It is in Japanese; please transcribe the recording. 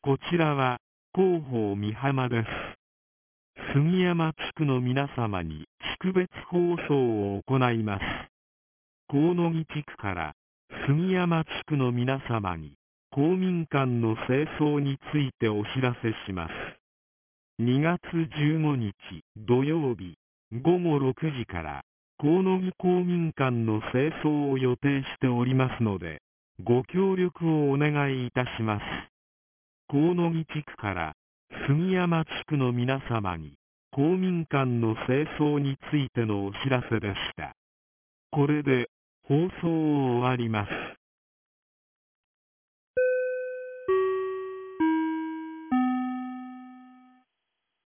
こちらは広報美浜です。杉山地区の皆様に識別放送を行います。河野木地区から杉山地区の皆様に公民館の清掃についてお知らせします。2月15日土曜日午後6時から河野木公民館の清掃を予定しておりますので、ご協力をお願いいたします。河野木地区から杉山地区の皆様に公民館の清掃についてのお知らせでした。これで放送を終わります。